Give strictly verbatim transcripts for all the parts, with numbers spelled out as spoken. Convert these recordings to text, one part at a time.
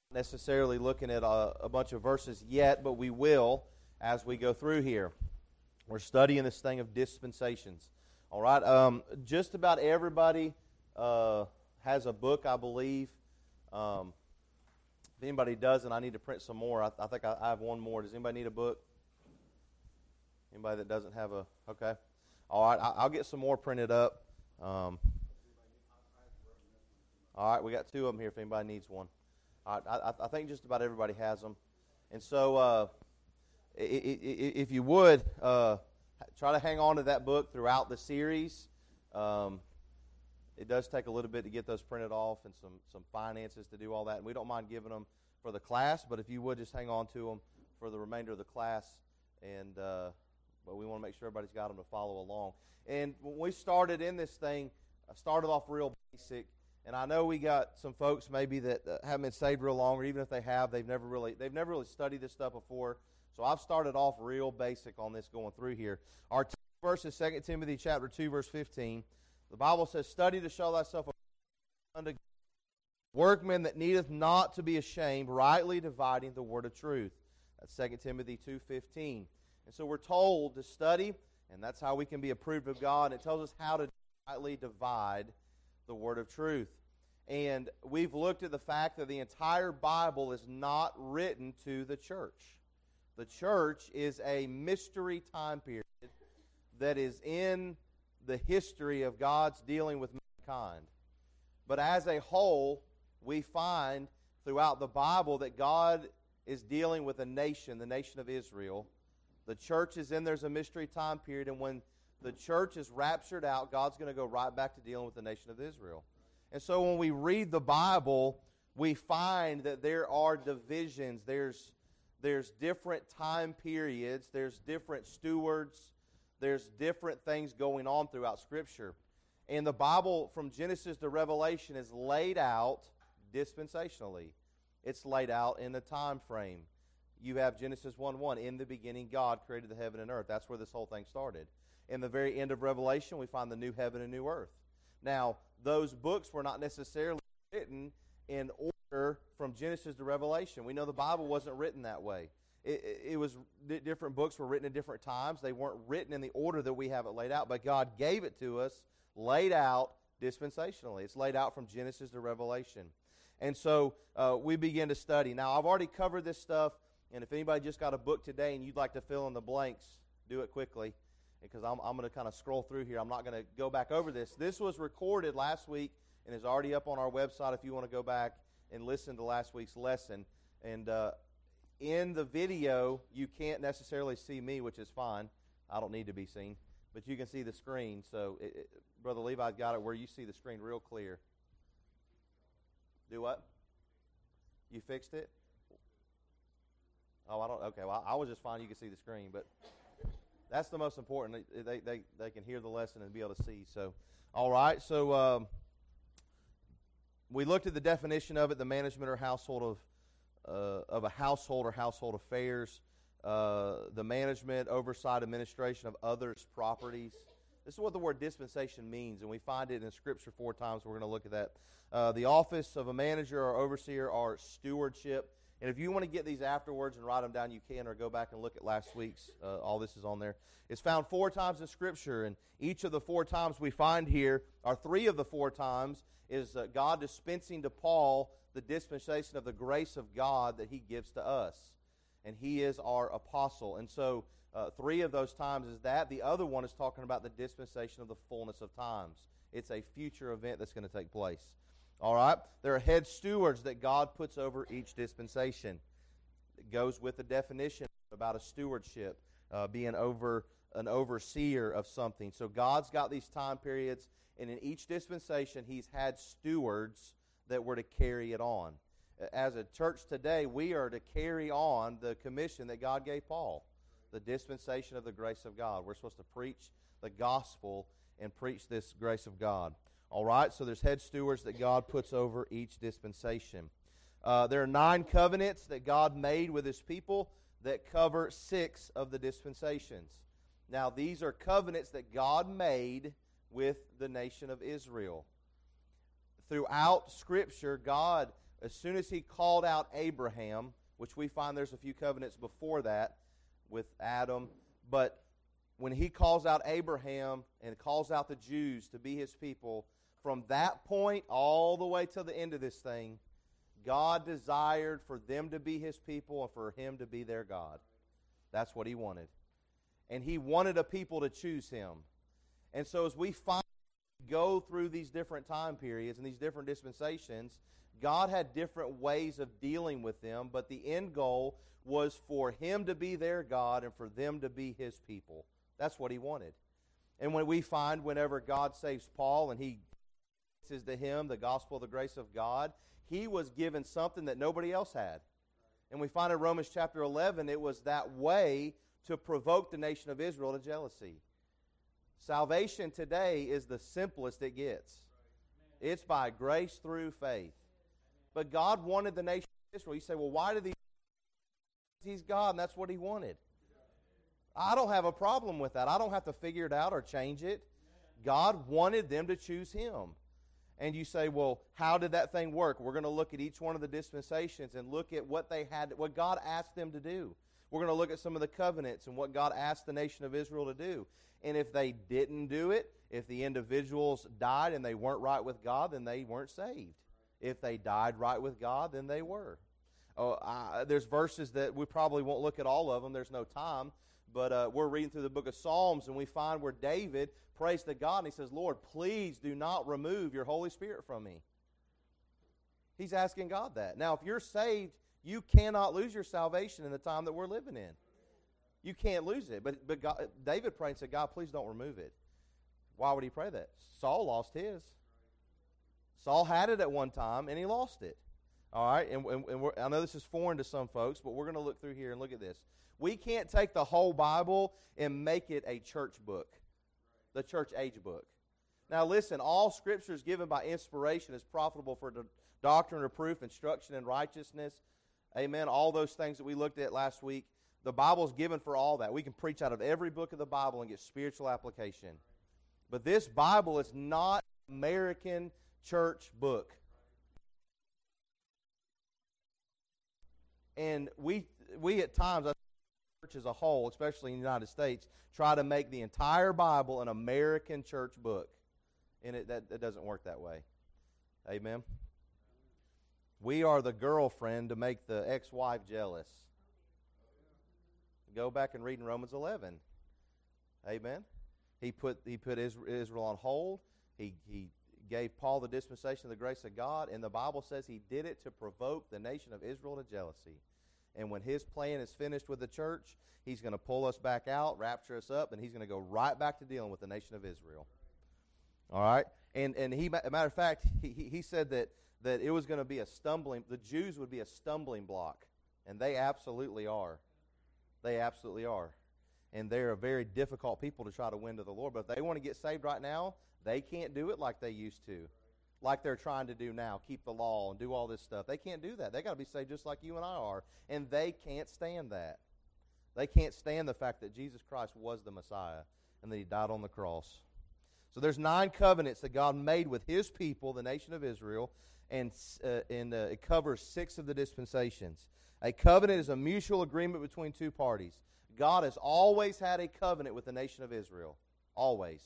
necessarily looking at a, a bunch of verses yet, but we will as we go through here. We're studying this thing of dispensations. All right, um, just about everybody uh, has a book, I believe. Um, if anybody doesn't, I need to print some more. I, I think I, I have one more. Does anybody need a book? Anybody that doesn't have a, okay. All right, I, I'll get some more printed up. Um, all right, we got two of them here if anybody needs one. All right, I, I think just about everybody has them. And so uh, if you would, uh, try to hang on to that book throughout the series. Um, it does take a little bit to get those printed off and some, some finances to do all that. And we don't mind giving them for the class, but if you would just hang on to them for the remainder of the class. And uh, but we want to make sure everybody's got them to follow along. And when we started in this thing, I started off real basic. And I know we got some folks maybe that uh, haven't been saved real long, or even if they have, they've never really they've never really studied this stuff before. So I've started off real basic on this going through here. Our verse is Second Timothy chapter two, verse fifteen. The Bible says, "Study to show thyself unto God, workman that needeth not to be ashamed, rightly dividing the word of truth." That's Second Timothy two fifteen. And so we're told to study, and that's how we can be approved of God. It tells us how to rightly divide the word of truth. And we've looked at the fact that the entire Bible is not written to the church. The church is a mystery time period that is in the history of God's dealing with mankind. But as a whole, we find throughout the Bible that God is dealing with a nation, the nation of Israel. The church is in there's a mystery time period, and when the church is raptured out, God's going to go right back to dealing with the nation of Israel. And so when we read the Bible, we find that there are divisions. There's, there's different time periods. There's different stewards. There's different things going on throughout Scripture. And the Bible, from Genesis to Revelation, is laid out dispensationally. It's laid out in a time frame. You have Genesis one one, in the beginning God created the heaven and earth. That's where this whole thing started. In the very end of Revelation, we find the new heaven and new earth. Now, those books were not necessarily written in order from Genesis to Revelation. We know the Bible wasn't written that way. It, it, it was different books were written at different times. They weren't written in the order that we have it laid out, but God gave it to us laid out dispensationally. It's laid out from Genesis to Revelation. And so uh, we begin to study. Now, I've already covered this stuff, and if anybody just got a book today and you'd like to fill in the blanks, do it quickly, because I'm, I'm going to kind of scroll through here. I'm not going to go back over this. This was recorded last week and is already up on our website if you want to go back and listen to last week's lesson. And uh, in the video, you can't necessarily see me, which is fine. I don't need to be seen. But you can see the screen. So, it, it, Brother Levi's got it where you see the screen real clear. Do what? You fixed it? Oh, I don't. Okay, well, I was just fine. You can see the screen, but that's the most important. They they they can hear the lesson and be able to see. So, all right. So um, we looked at the definition of it: the management or household of uh, of a household or household affairs, uh, the management, oversight, administration of others' properties. This is what the word dispensation means, and we find it in Scripture four times. We're going to look at that. Uh, the office of a manager or overseer or stewardship. And if you want to get these afterwards and write them down, you can, or go back and look at last week's. Uh, all this is on there. It's found four times in Scripture, and each of the four times we find here, or three of the four times, is uh, God dispensing to Paul the dispensation of the grace of God that he gives to us. And he is our apostle. And so uh, three of those times is that. The other one is talking about the dispensation of the fullness of times. It's a future event that's going to take place. All right? There are head stewards that God puts over each dispensation. It goes with the definition about a stewardship, uh, being over an overseer of something. So God's got these time periods, and in each dispensation, He's had stewards that were to carry it on. As a church today, we are to carry on the commission that God gave Paul, the dispensation of the grace of God. We're supposed to preach the gospel and preach this grace of God. All right, so there's head stewards that God puts over each dispensation. Uh, there are nine covenants that God made with His people that cover six of the dispensations. Now, these are covenants that God made with the nation of Israel. Throughout Scripture, God as soon as he called out Abraham, which we find there's a few covenants before that with Adam, but when he calls out Abraham and calls out the Jews to be his people, from that point all the way to the end of this thing, God desired for them to be his people and for him to be their God. That's what he wanted. And he wanted a people to choose him. And so as we find, go through these different time periods and these different dispensations, God had different ways of dealing with them, but the end goal was for him to be their God and for them to be his people. That's what he wanted. And when we find whenever God saves Paul and he says to him the gospel of the grace of God, he was given something that nobody else had. And we find in Romans chapter eleven, it was that way to provoke the nation of Israel to jealousy. Salvation today is the simplest it gets. It's by grace through faith. But God wanted the nation of Israel. You say, well, why did he? He's God, and that's what he wanted. I don't have a problem with that. I don't have to figure it out or change it. God wanted them to choose him. And you say, well, how did that thing work? We're going to look at each one of the dispensations and look at what they had, what God asked them to do. We're going to look at some of the covenants and what God asked the nation of Israel to do. And if they didn't do it, if the individuals died and they weren't right with God, then they weren't saved. If they died right with God, then they were. Oh, I, there's verses that we probably won't look at all of them. There's no time. But uh, we're reading through the book of Psalms, and we find where David prays to God, and he says, Lord, please do not remove your Holy Spirit from me. He's asking God that. Now, if you're saved, you cannot lose your salvation in the time that we're living in. You can't lose it. But, but God, David prayed and said, God, please don't remove it. Why would he pray that? Saul lost his. Saul had it at one time, and he lost it. All right, and, and, and we're, I know this is foreign to some folks, but we're going to look through here and look at this. We can't take the whole Bible and make it a church book, the church age book. Now listen, all Scripture is given by inspiration is profitable for the doctrine, reproof, instruction, and righteousness. Amen. All those things that we looked at last week, the Bible is given for all that. We can preach out of every book of the Bible and get spiritual application. But this Bible is not an American church book. And we we at times, church as a whole, especially in the United States, try to make the entire Bible an American church book. And it, that, that doesn't work that way. Amen? We are the girlfriend to make the ex-wife jealous. Go back and read in Romans eleven. Amen? He put he put Israel on hold. He, he gave Paul the dispensation of the grace of God, and the Bible says he did it to provoke the nation of Israel to jealousy. And when his plan is finished with the church, he's going to pull us back out, rapture us up, and he's going to go right back to dealing with the nation of Israel. All right? And and he, a matter of fact, he, he said that, that it was going to be a stumbling, the Jews would be a stumbling block. And they absolutely are. They absolutely are. And they're a very difficult people to try to win to the Lord. But if they want to get saved right now, they can't do it like they used to. Like they're trying to do now, keep the law and do all this stuff. They can't do that. They got to be saved just like you and I are. And they can't stand that. They can't stand the fact that Jesus Christ was the Messiah and that he died on the cross. So there's nine covenants that God made with his people, the nation of Israel, and, uh, and uh, it covers six of the dispensations. A covenant is a mutual agreement between two parties. God has always had a covenant with the nation of Israel. Always.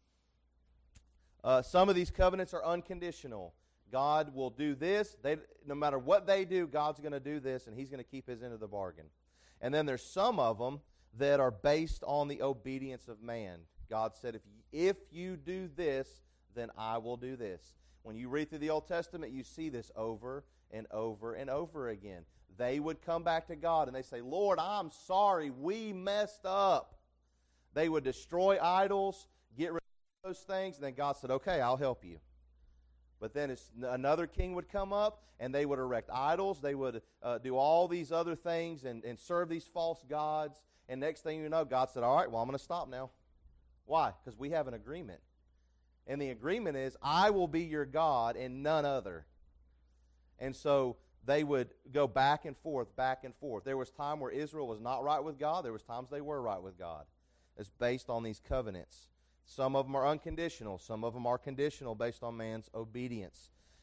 Uh, some of these covenants are unconditional. God will do this. They, no matter what they do, God's going to do this, and he's going to keep his end of the bargain. And then there's some of them that are based on the obedience of man. God said, if, if you do this, then I will do this. When you read through the Old Testament, you see this over and over and over again. They would come back to God and they say, Lord, I'm sorry, we messed up. They would destroy idols, get rid of those things, and then God said, okay, I'll help you. But then it's, another king would come up, and they would erect idols. They would uh, do all these other things and, and serve these false gods. And next thing you know, God said, all right, well, I'm going to stop now. Why? Because we have an agreement. And the agreement is, I will be your God and none other. And so they would go back and forth, back and forth. There was time where Israel was not right with God. There was times they were right with God. It's based on these covenants. Some of them are unconditional. Some of them are conditional based on man's obedience.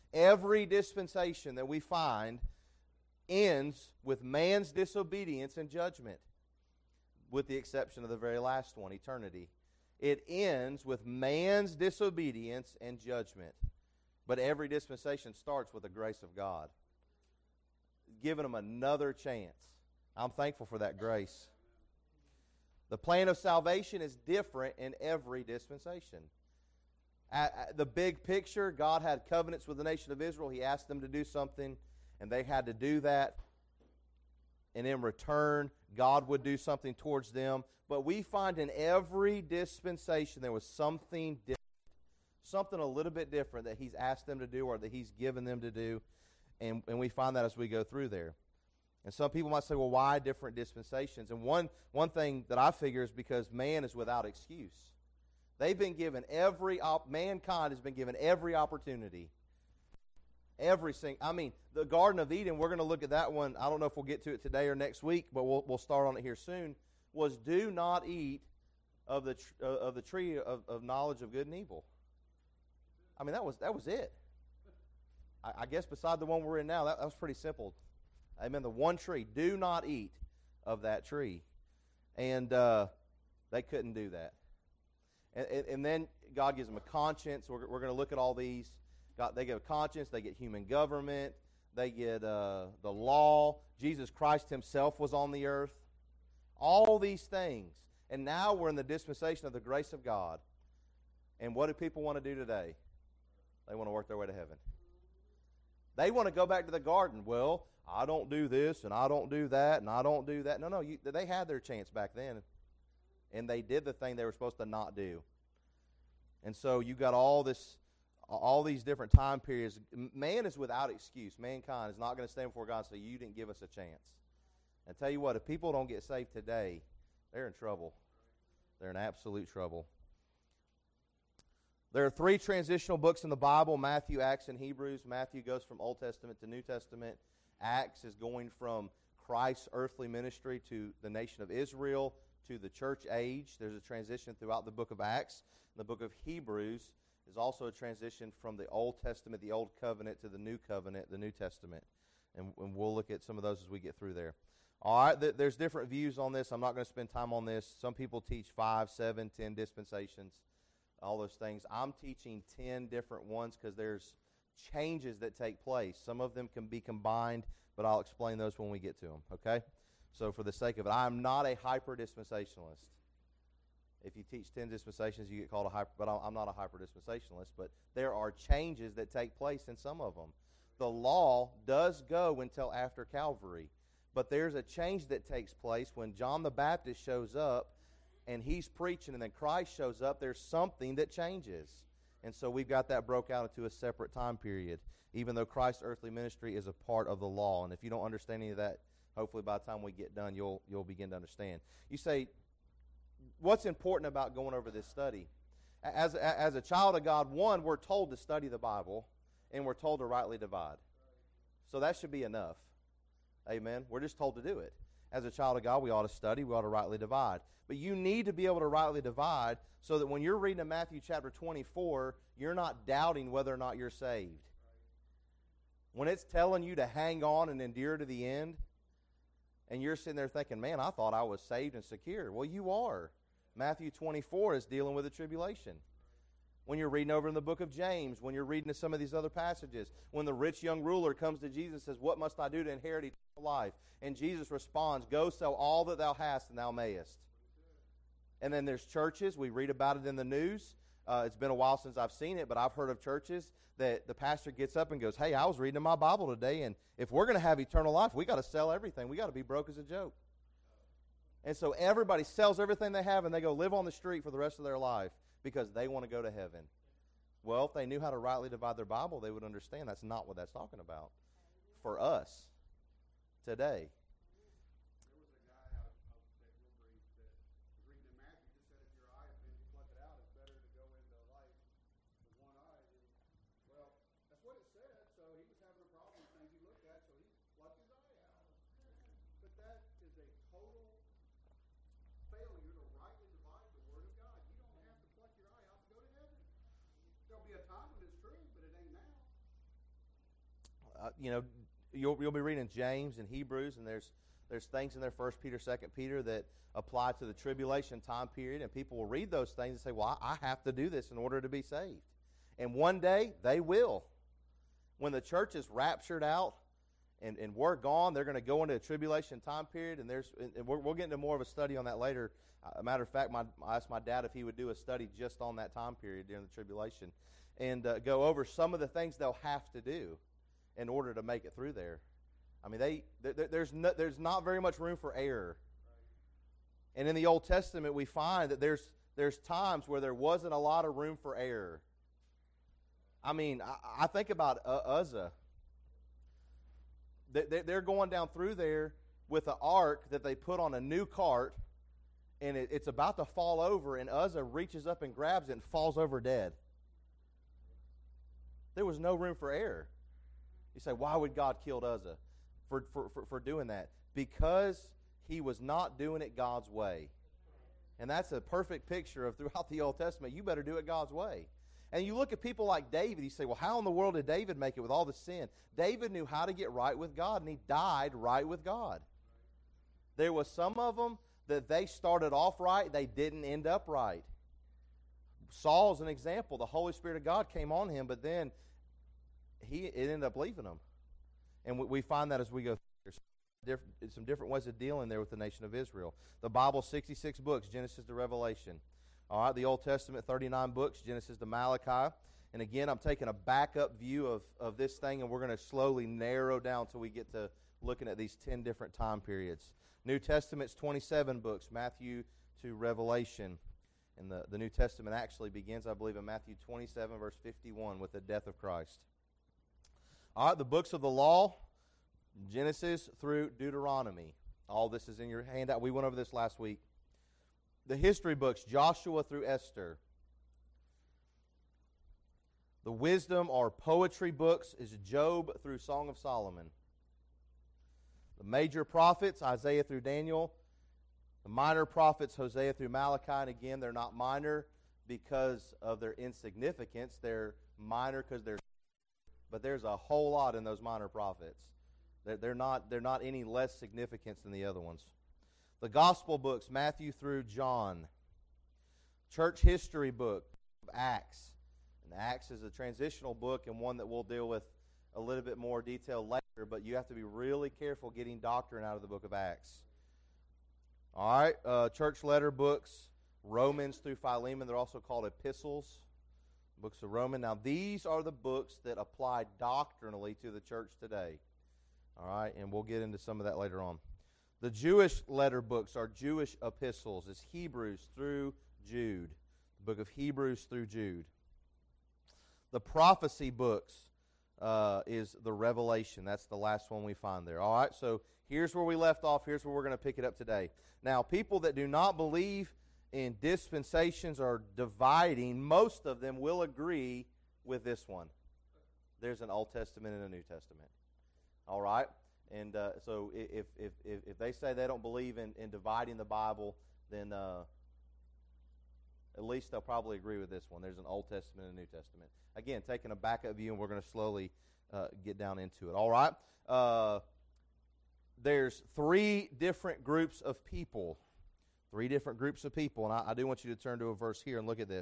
Every dispensation that we find ends with man's disobedience and judgment, with the exception of the very last one, eternity. It ends with man's disobedience and judgment. But every dispensation starts with the grace of God, giving them another chance. I'm thankful for that grace. The plan of salvation is different in every dispensation. At, at the big picture, God had covenants with the nation of Israel. He asked them to do something, and they had to do that. And in return, God would do something towards them. But we find in every dispensation there was something different, something a little bit different that He's asked them to do or that He's given them to do. And, and we find that as we go through there. And some people might say, well, why different dispensations? And one, one thing that I figure is because man is without excuse. They've been given every, op- mankind has been given every opportunity. Every single, I mean, the Garden of Eden, we're going to look at that one. I don't know if we'll get to it today or next week, but we'll, we'll start on it here soon. Was do not eat of the, tr- uh, of the tree of, of knowledge of good and evil. I mean, that was, that was it. I, I guess beside the one we're in now, that, that was pretty simple. Amen. The one tree. Do not eat of that tree. And uh, they couldn't do that. And, and, and then God gives them a conscience. We're, we're going to look at all these. God, they get a conscience. They get human government. They get uh, the law. Jesus Christ Himself was on the earth. All these things. And now we're in the dispensation of the grace of God. And what do people want to do today? They want to work their way to heaven. They want to go back to the garden. Well, I don't do this, and I don't do that, and I don't do that. No, no, you, they had their chance back then, and they did the thing they were supposed to not do. And so you got all this, all these different time periods. Man is without excuse. Mankind is not going to stand before God and say, you didn't give us a chance. And tell you what, if people don't get saved today, they're in trouble. They're in absolute trouble. There are three transitional books in the Bible, Matthew, Acts, and Hebrews. Matthew goes from Old Testament to New Testament. Acts is going from Christ's earthly ministry to the nation of Israel to the church age. There's a transition throughout the book of Acts. The book of Hebrews is also a transition from the Old Testament, the Old Covenant, to the New Covenant, the New Testament. And, and we'll look at some of those as we get through there. All right, th- there's different views on this. I'm not going to spend time on this. Some people teach five, seven, ten dispensations, all those things. I'm teaching ten different ones because there's changes that take place. Some of them can be combined, but I'll explain those when we get to them, okay? So for the sake of it, I'm not a hyper-dispensationalist. If you teach ten dispensations, you get called a hyper, but I'm not a hyper-dispensationalist, but there are changes that take place in some of them. The law does go until after Calvary, but there's a change that takes place when John the Baptist shows up and he's preaching, and then Christ shows up. There's something that changes. And so we've got that broke out into a separate time period, even though Christ's earthly ministry is a part of the law. And if you don't understand any of that, hopefully by the time we get done, you'll you'll begin to understand. You say, what's important about going over this study? As, as a child of God, one, we're told to study the Bible, and we're told to rightly divide. So that should be enough. Amen? We're just told to do it. As a child of God, we ought to study, we ought to rightly divide. But you need to be able to rightly divide so that when you're reading in Matthew chapter twenty-four, you're not doubting whether or not you're saved. When it's telling you to hang on and endure to the end, and you're sitting there thinking, man, I thought I was saved and secure. Well, you are. Matthew twenty-four is dealing with the tribulation. When you're reading over in the book of James, when you're reading some of these other passages, when the rich young ruler comes to Jesus and says, what must I do to inherit eternal life? And Jesus responds, go sell all that thou hast and thou mayest. And then there's churches. We read about it in the news. Uh, it's been a while since I've seen it, but I've heard of churches that the pastor gets up and goes, hey, I was reading in my Bible today, and if we're going to have eternal life, we got to sell everything. We got to be broke as a joke. And so everybody sells everything they have, and they go live on the street for the rest of their life because they want to go to heaven. Well, if they knew how to rightly divide their Bible, they would understand that's not what that's talking about for us today. uh, you know, you'll, you'll be reading James and Hebrews, and there's there's things in there, First Peter, Second Peter, that apply to the tribulation time period, and people will read those things and say, well, I, I have to do this in order to be saved. And one day, they will. When the church is raptured out and, and we're gone, they're going to go into a tribulation time period, and there's and we're, we'll get into more of a study on that later. Uh, a matter of fact, my, I asked my dad if he would do a study just on that time period during the tribulation and uh, go over some of the things they'll have to do in order to make it through there. I mean, they there, there's no, there's not very much room for error. And in the Old Testament, we find that there's there's times where there wasn't a lot of room for error. I mean, I, I think about uh, Uzzah. They, they're going down through there with an ark that they put on a new cart, and it, it's about to fall over, and Uzzah reaches up and grabs it and falls over dead. There was no room for error. You say, why would God kill Uzzah for, for, for, for doing that? Because he was not doing it God's way. And that's a perfect picture of throughout the Old Testament. You better do it God's way. And you look at people like David, you say, well, how in the world did David make it with all the sin? David knew how to get right with God, and he died right with God. There was some of them that they started off right, they didn't end up right. Saul's an example. The Holy Spirit of God came on him, but then he it ended up leaving him. And we, we find that as we go through. There's some different ways of dealing there with the nation of Israel. The Bible, sixty-six books, Genesis to Revelation. All right, the Old Testament, thirty-nine books, Genesis to Malachi. And again, I'm taking a backup view of, of this thing, and we're going to slowly narrow down until we get to looking at these ten different time periods. New Testament's twenty-seven books, Matthew to Revelation. And the, the New Testament actually begins, I believe, in Matthew twenty-seven, verse fifty-one, with the death of Christ. All right, the books of the law, Genesis through Deuteronomy. All this is in your handout. We went over this last week. The history books, Joshua through Esther. The wisdom or poetry books is Job through Song of Solomon. The major prophets, Isaiah through Daniel. The minor prophets, Hosea through Malachi. And again, they're not minor because of their insignificance. They're minor because they're... But there's a whole lot in those minor prophets. They're, they're, not, they're not any less significance than the other ones. The gospel books, Matthew through John. Church history book, Acts. And Acts is a transitional book and one that we'll deal with a little bit more detail later, but you have to be really careful getting doctrine out of the book of Acts. All right, uh, church letter books, Romans through Philemon. They're also called epistles, books of Romans. Now, these are the books that apply doctrinally to the church today. All right, and we'll get into some of that later on. The Jewish letter books are Jewish epistles. It's Hebrews through Jude. The book of Hebrews through Jude. The prophecy books uh, is the Revelation. That's the last one we find there. All right, so here's where we left off. Here's where we're going to pick it up today. Now, people that do not believe in dispensations or dividing, most of them will agree with this one. There's an Old Testament and a New Testament. All right? And uh, so if, if if if they say they don't believe in, in dividing the Bible, then uh, at least they'll probably agree with this one. There's an Old Testament and a New Testament. Again, taking a backup view, and we're going to slowly uh, get down into it. All right? Uh, there's three different groups of people. Three different groups of people. And I, I do want you to turn to a verse here and look at this.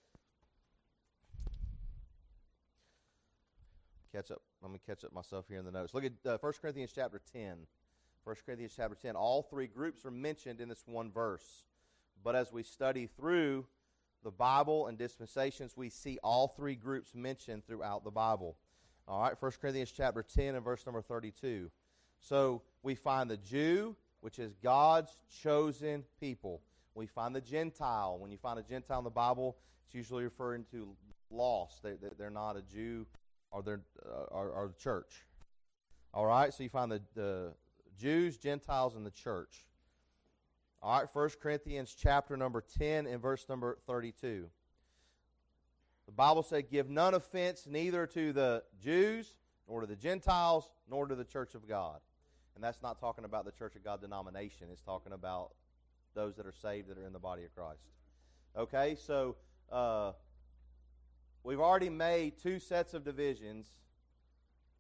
Catch up. Let me catch up myself here in the notes. Look at uh, First Corinthians chapter ten. First Corinthians chapter ten. All three groups are mentioned in this one verse. But as we study through the Bible and dispensations, we see all three groups mentioned throughout the Bible. All right, First Corinthians chapter ten and verse number thirty-two. So we find the Jew, which is God's chosen people. We find the Gentile. When you find a Gentile in the Bible, it's usually referring to lost. They, they're not a Jew or they're uh, or, or the church. All right, so you find the, the Jews, Gentiles, and the church. All right, First Corinthians chapter number ten and verse number thirty-two. The Bible said, give none offense neither to the Jews, nor to the Gentiles, nor to the church of God. And that's not talking about the Church of God denomination. It's talking about those that are saved that are in the body of Christ. Okay, so uh, we've already made two sets of divisions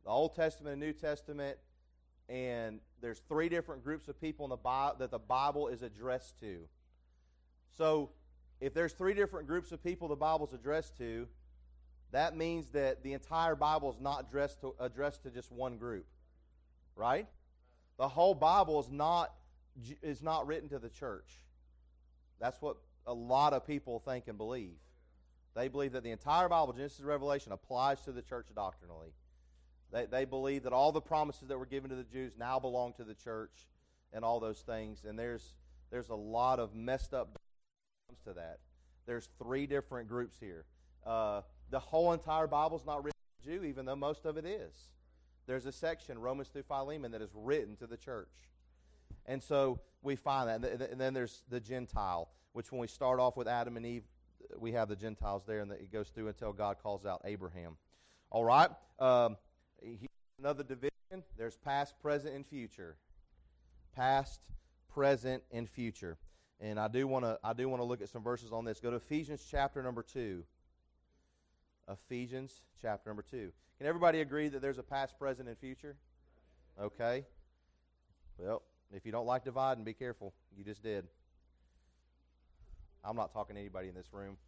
the Old Testament and New Testament, and there's three different groups of people in the Bible that the Bible is addressed to. So if there's three different groups of people the Bible's addressed to, that means that the entire Bible is not addressed to, addressed to just one group, right? The whole Bible is not, is not written to the church. That's what a lot of people think and believe. They believe that the entire Bible, Genesis to Revelation, applies to the church doctrinally. They, they believe that all the promises that were given to the Jews now belong to the church and all those things. And there's there's a lot of messed up comes to that. There's three different groups here. Uh, the whole entire Bible is not written to the Jew, even though most of it is. There's a section, Romans through Philemon, that is written to the church. And so we find that. And then there's the Gentile, which when we start off with Adam and Eve, we have the Gentiles there, and it goes through until God calls out Abraham. All right? Um, another division, there's past, present, and future. Past, present, and future. And I do want to I do want to look at some verses on this. Go to Ephesians chapter number two. Ephesians chapter number two. Can everybody agree that there's a past, present, and future? Okay. Well, if you don't like dividing, be careful. You just did. I'm not talking to anybody in this room.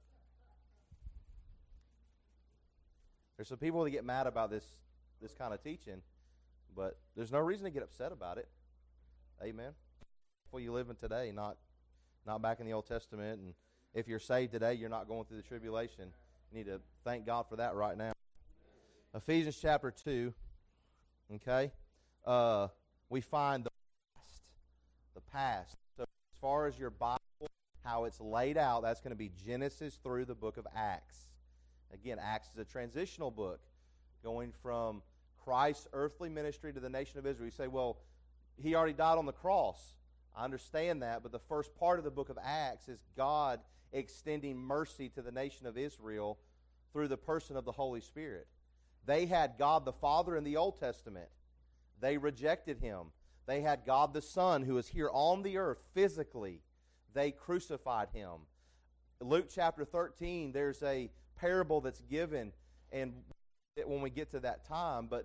There's some people that get mad about this this kind of teaching, but there's no reason to get upset about it. Amen. Well, you live in today, not not back in the Old Testament. And if you're saved today, you're not going through the tribulation. You need to thank God for that right now. Ephesians chapter two, okay, uh, we find the past. The past. So as far as your Bible, how it's laid out, that's going to be Genesis through the book of Acts. Again, Acts is a transitional book going from Christ's earthly ministry to the nation of Israel. You say, well, he already died on the cross. I understand that, but the first part of the book of Acts is God extending mercy to the nation of Israel through the person of the Holy Spirit. They had God the Father in the Old Testament. They rejected him. They had God the Son who is here on the earth physically. They crucified him. Luke chapter thirteen, there's a parable that's given, and when we get to that time, but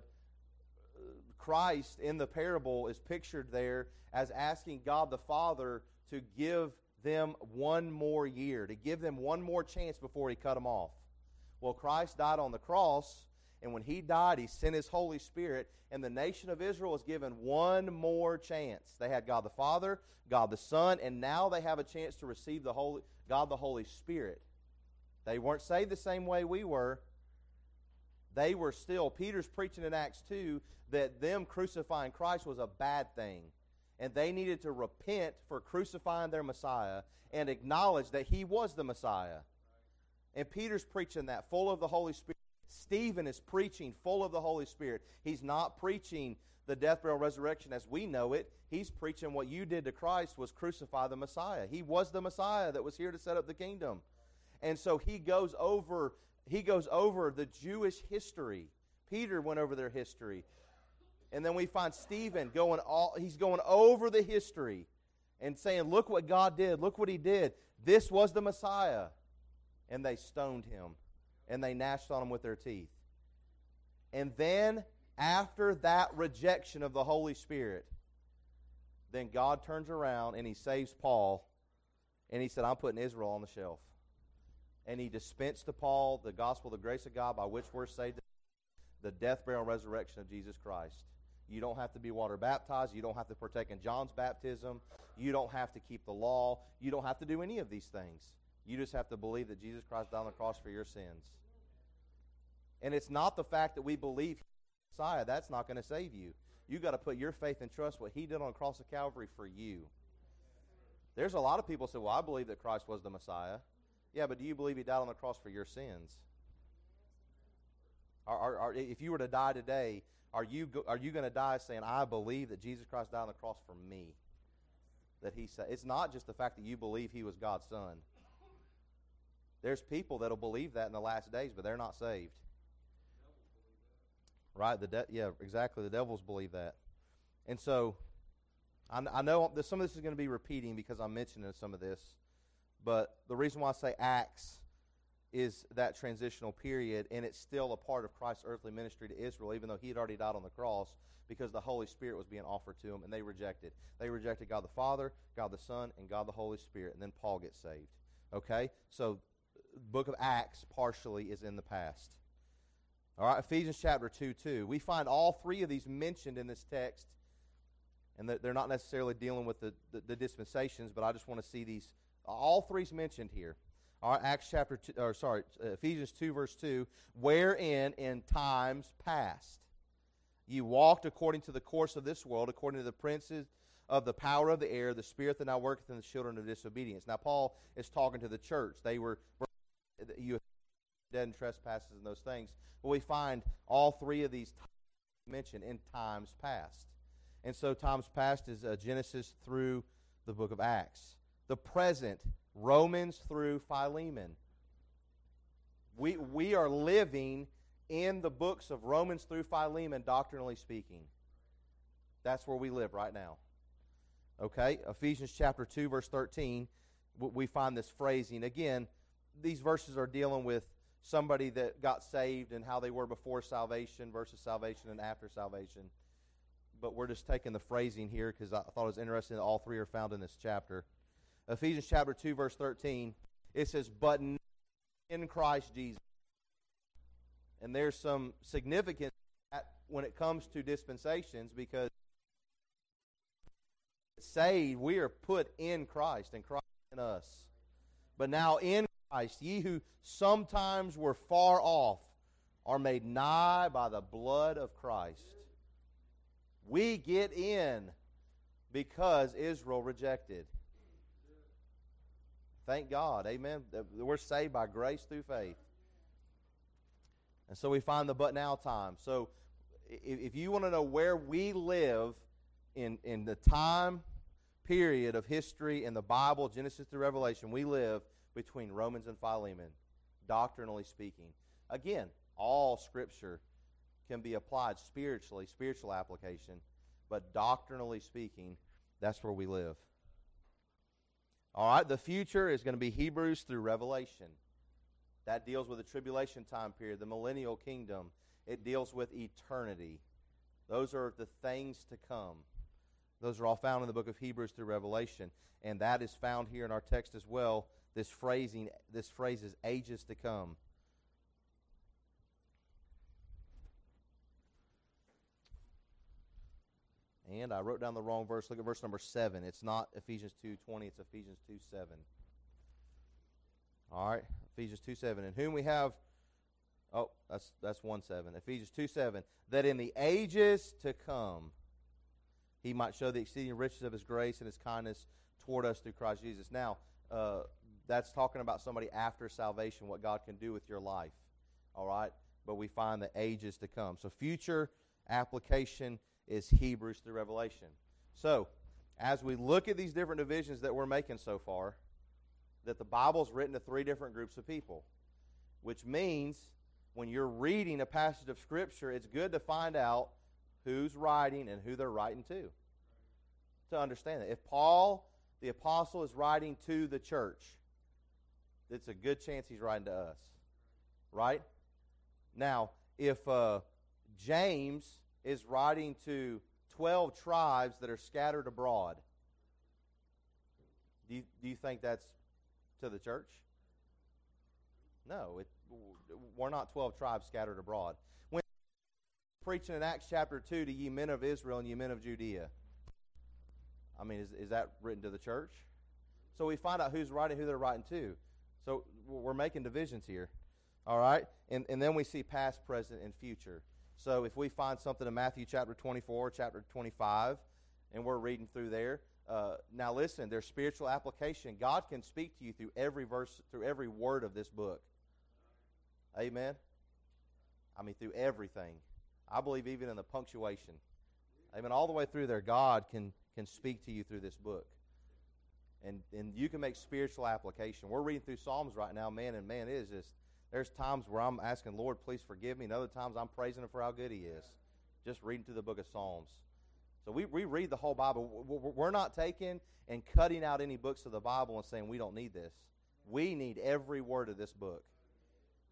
Christ in the parable is pictured there as asking God the Father to give them one more year, to give them one more chance before he cut them off. Well, Christ died on the cross, and when he died, he sent his Holy Spirit, and the nation of Israel was given one more chance. They had God the Father, God the Son, and now they have a chance to receive the Holy God the Holy Spirit. They weren't saved the same way we were. They were still, Peter's preaching in Acts two, that them crucifying Christ was a bad thing. And they needed to repent for crucifying their Messiah and acknowledge that he was the Messiah. And Peter's preaching that, full of the Holy Spirit. Stephen is preaching full of the Holy Spirit. He's not preaching the death, burial, resurrection as we know it. He's preaching what you did to Christ was crucify the Messiah. He was the Messiah that was here to set up the kingdom. And so he goes over, he goes over the Jewish history. Peter went over their history. And then we find Stephen going all he's going over the history and saying, look what God did, look what he did. This was the Messiah. And they stoned him. And they gnashed on him with their teeth. And then, after that rejection of the Holy Spirit, then God turns around and he saves Paul. And he said, I'm putting Israel on the shelf. And he dispensed to Paul the gospel, the grace of God by which we're saved, the death, burial, and resurrection of Jesus Christ. You don't have to be water baptized. You don't have to partake in John's baptism. You don't have to keep the law. You don't have to do any of these things. You just have to believe that Jesus Christ died on the cross for your sins. And it's not the fact that we believe He's the Messiah. That's not going to save you. You've got to put your faith and trust what he did on the cross of Calvary for you. There's a lot of people who say, well, I believe that Christ was the Messiah. Yeah, but do you believe he died on the cross for your sins? Are, are, are, if you were to die today, are you go, are you going to die saying, I believe that Jesus Christ died on the cross for me? That he said, it's not just the fact that you believe he was God's son. There's people that'll believe that in the last days, but they're not saved. Right? The de- yeah, exactly. The devils believe that. And so, I, I know that some of this is going to be repeating because I'm mentioning some of this. But the reason why I say Acts is that transitional period, and it's still a part of Christ's earthly ministry to Israel, even though he had already died on the cross, because the Holy Spirit was being offered to them, and they rejected. They rejected God the Father, God the Son, and God the Holy Spirit, and then Paul gets saved. Okay? So the book of Acts partially is in the past. All right, Ephesians chapter two, two. We find all three of these mentioned in this text, and they're not necessarily dealing with the, the, the dispensations, but I just want to see these. All three's mentioned here. All right, Acts chapter two, or sorry, Ephesians two, verse two, wherein in times past you walked according to the course of this world, according to the princes of the power of the air, the spirit that now worketh in the children of disobedience. Now, Paul is talking to the church. They were, you dead in trespasses and those things. But we find all three of these mentioned in times past. And so times past is uh, Genesis through the book of Acts. The present, Romans through Philemon. We, we are living in the books of Romans through Philemon, doctrinally speaking. That's where we live right now. Okay, Ephesians chapter two, verse thirteen, we find this phrasing. Again, these verses are dealing with somebody that got saved and how they were before salvation versus salvation and after salvation. But we're just taking the phrasing here because I thought it was interesting that all three are found in this chapter. Ephesians chapter two, verse thirteen, it says, but in Christ Jesus. And there's some significance when it comes to dispensations, because saved, we are put in Christ, and Christ in us. But now in Christ, ye who sometimes were far off are made nigh by the blood of Christ. We get in because Israel rejected. Thank God, amen. We're saved by grace through faith. And so we find the but now time. So if you want to know where we live in, in the time period of history in the Bible, Genesis through Revelation, we live between Romans and Philemon, doctrinally speaking. Again, all Scripture can be applied spiritually, spiritual application, but doctrinally speaking, that's where we live. All right, the future is going to be Hebrews through Revelation. That deals with the tribulation time period, the millennial kingdom. It deals with eternity. Those are the things to come. Those are all found in the book of Hebrews through Revelation. And that is found here in our text as well. This phrasing, this phrase is ages to come. And I wrote down the wrong verse. Look at verse number seven. It's not Ephesians two twenty, it's Ephesians two seven. All right, Ephesians two seven. In whom we have, oh, that's that's one seven. Ephesians two seven. That in the ages to come he might show the exceeding riches of his grace and his kindness toward us through Christ Jesus. Now, uh, that's talking about somebody after salvation, what God can do with your life. All right? But we find the ages to come. So future application is Hebrews through Revelation. So, as we look at these different divisions that we're making so far, that the Bible's written to three different groups of people, which means when you're reading a passage of Scripture, it's good to find out who's writing and who they're writing to, to understand that. If Paul, the apostle, is writing to the church, it's a good chance he's writing to us, right? Now, if uh, James is writing to twelve tribes that are scattered abroad, do you, do you think that's to the church? No, it, we're not twelve tribes scattered abroad. When preaching in Acts chapter two to ye men of Israel and ye men of Judea, I mean, is, is that written to the church? So we find out who's writing, who they're writing to. So we're making divisions here, all right? And, and then we see past, present, and future. So if we find something in Matthew chapter twenty-four, chapter twenty-five, and we're reading through there, uh, now listen, there's spiritual application. God can speak to you through every verse, through every word of this book. Amen? I mean, through everything. I believe even in the punctuation. Amen. All the way through there, God can, can speak to you through this book. And and you can make spiritual application. We're reading through Psalms right now, man, and man, it is just, there's times where I'm asking, Lord, please forgive me, and other times I'm praising Him for how good He is. Just reading through the book of Psalms. So we, we read the whole Bible. We're not taking and cutting out any books of the Bible and saying we don't need this. We need every word of this book.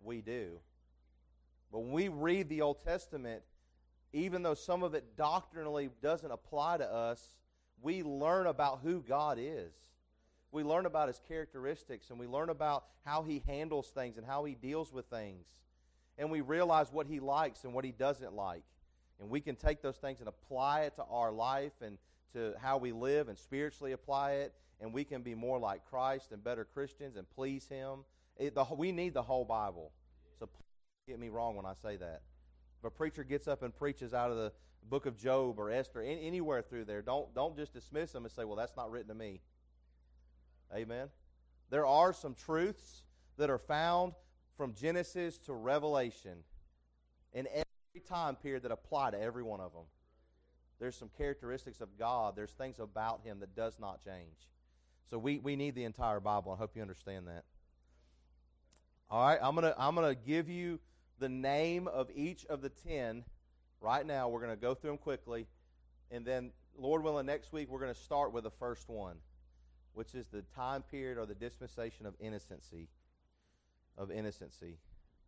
we do. But when we read the Old Testament, even though some of it doctrinally doesn't apply to us, we learn about who God is. We learn about His characteristics, and we learn about how He handles things and how He deals with things. And we realize what He likes and what He doesn't like. And we can take those things and apply it to our life and to how we live and spiritually apply it, and we can be more like Christ and better Christians and please Him. It, the, we need the whole Bible. So please don't get me wrong when I say that. If a preacher gets up and preaches out of the book of Job or Esther, any, anywhere through there, don't, don't just dismiss them and say, well, that's not written to me. Amen? There are some truths that are found from Genesis to Revelation in every time period that apply to every one of them. There's some characteristics of God. There's things about Him that does not change. So we, we need the entire Bible. I hope you understand that. All right, I'm gonna I'm gonna give you the name of each of the ten right now. We're gonna go through them quickly, and then Lord willing, next week we're gonna start with the first one, which is the time period or the dispensation of innocency. Of innocency.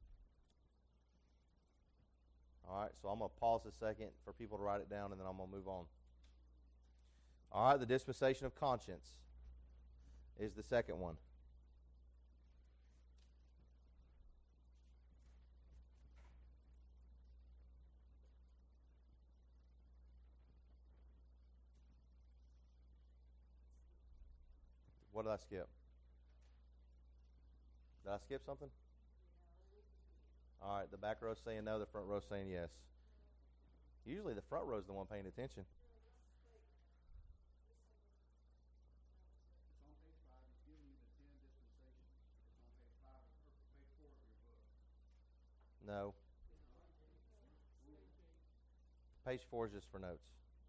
All right, so I'm going to pause a second for people to write it down, and then I'm going to move on. All right, the dispensation of conscience is the second one. What did I skip? Did I skip something? All right, the back row's saying no, the front row's saying yes. Usually the front row's the one paying attention. No. Page four is just for notes.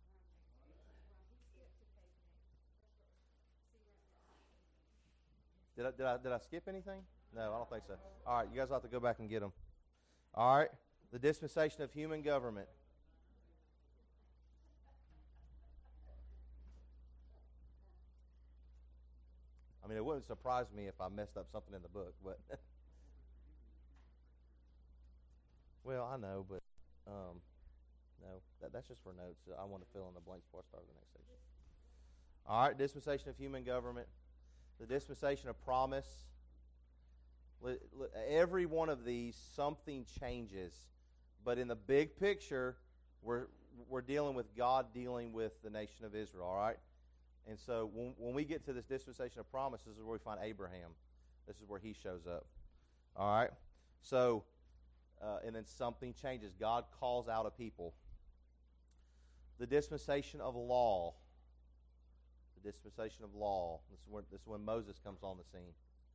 Did I, did I, did I skip anything? No, I don't think so. All right, you guys will have to go back and get them. All right, the dispensation of human government. I mean, it wouldn't surprise me if I messed up something in the book, but well, I know, but um, no, that, that's just for notes. I want to fill in the blanks before I start the next section. All right, dispensation of human government, the dispensation of promise. Every one of these, something changes, but in the big picture, we're we're dealing with God dealing with the nation of Israel. All right, and so when when we get to this dispensation of promise, this is where we find Abraham. This is where he shows up. All right, so uh, and then something changes. God calls out a people. The dispensation of law. The dispensation of law. This is where this is when Moses comes on the scene.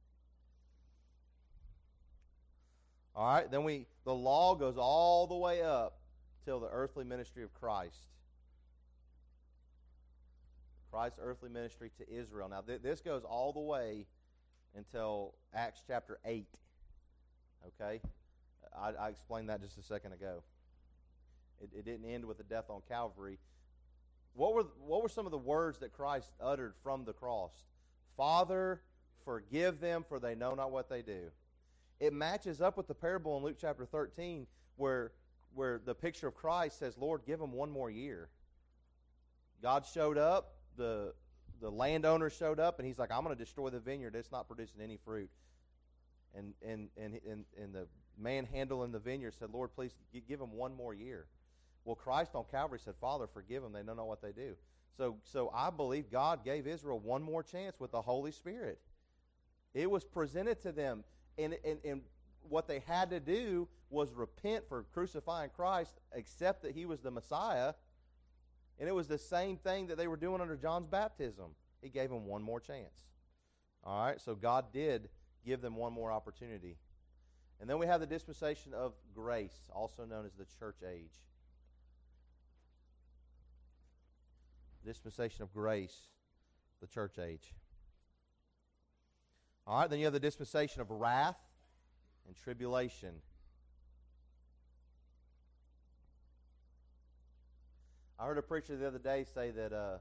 All right, then we the law goes all the way up till the earthly ministry of Christ. Christ's earthly ministry to Israel. Now, th- this goes all the way until Acts chapter eight. Okay? I, I explained that just a second ago. It, it didn't end with the death on Calvary. What were what were some of the words that Christ uttered from the cross? Father, forgive them, for they know not what they do. It matches up with the parable in Luke chapter thirteen where, where the picture of Christ says, Lord, give them one more year. God showed up, the, the landowner showed up, and he's like, I'm going to destroy the vineyard. It's not producing any fruit. And, and, and, and, and the man handling the vineyard said, Lord, please give them one more year. Well, Christ on Calvary said, Father, forgive them. They don't know what they do. So, so I believe God gave Israel one more chance with the Holy Spirit. It was presented to them. And, and, and what they had to do was repent for crucifying Christ, accept that He was the Messiah. And it was the same thing that they were doing under John's baptism. He gave them one more chance. All right, so God did give them one more opportunity. And then we have the dispensation of grace, also known as the church age. Dispensation of grace, the church age. All right, then you have the dispensation of wrath and tribulation. I heard a preacher the other day say that uh,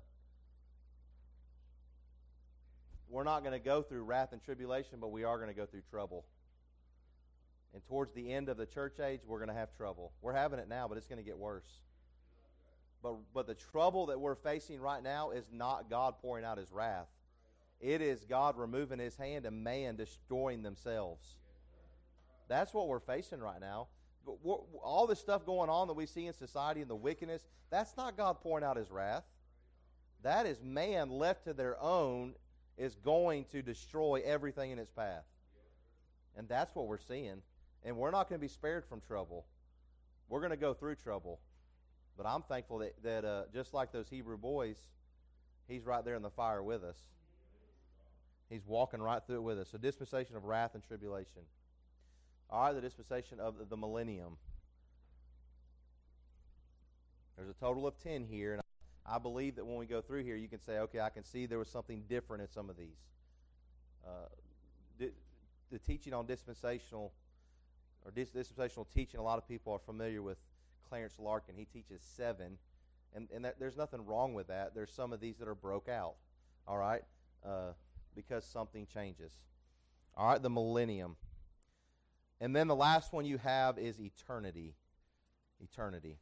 we're not going to go through wrath and tribulation, but we are going to go through trouble. And And towards the end of the church age, we're going to have trouble. We're having it now, but it's going to get worse. But, but the trouble that we're facing right now is not God pouring out His wrath. It is God removing His hand and man destroying themselves. That's what we're facing right now. But all this stuff going on that we see in society and the wickedness, that's not God pouring out His wrath. That is man left to their own is going to destroy everything in its path. And that's what we're seeing. And we're not going to be spared from trouble. We're going to go through trouble. But I'm thankful that, that uh, just like those Hebrew boys, He's right there in the fire with us. He's walking right through it with us. So dispensation of wrath and tribulation. All right, the dispensation of the, the millennium. There's a total of ten here. And I believe that when we go through here, you can say, okay, I can see there was something different in some of these. Uh, the, the teaching on dispensational or dis- dispensational teaching, a lot of people are familiar with Clarence Larkin. He teaches seven, and, and that, there's nothing wrong with that. There's some of these that are broke out, all right, uh, because something changes. All right, the millennium. And then the last one you have is eternity. Eternity.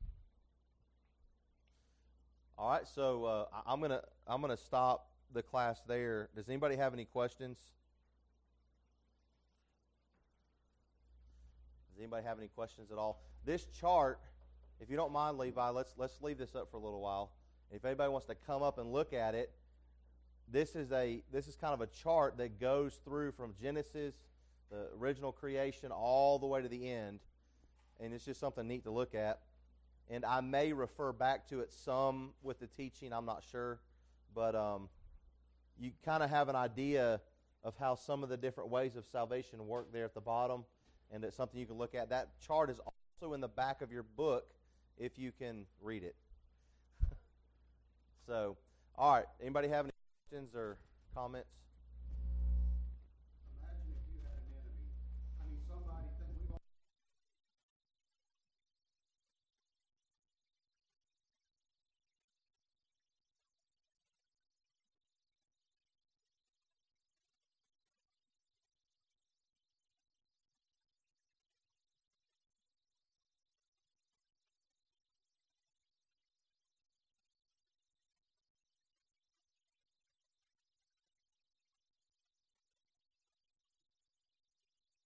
All right, so uh, I'm gonna I'm gonna stop the class there. Does anybody have any questions? Does anybody have any questions at all? This chart, if you don't mind, Levi, let's let's leave this up for a little while. If anybody wants to come up and look at it, this is a this is kind of a chart that goes through from Genesis, the original creation, all the way to the end, and it's just something neat to look at. And I may refer back to it some with the teaching, I'm not sure, but um, you kind of have an idea of how some of the different ways of salvation work there at the bottom, and it's something you can look at. That chart is also in the back of your book if you can read it. So, all right, anybody have any questions or comments? Imagine if you had an enemy. I mean, somebody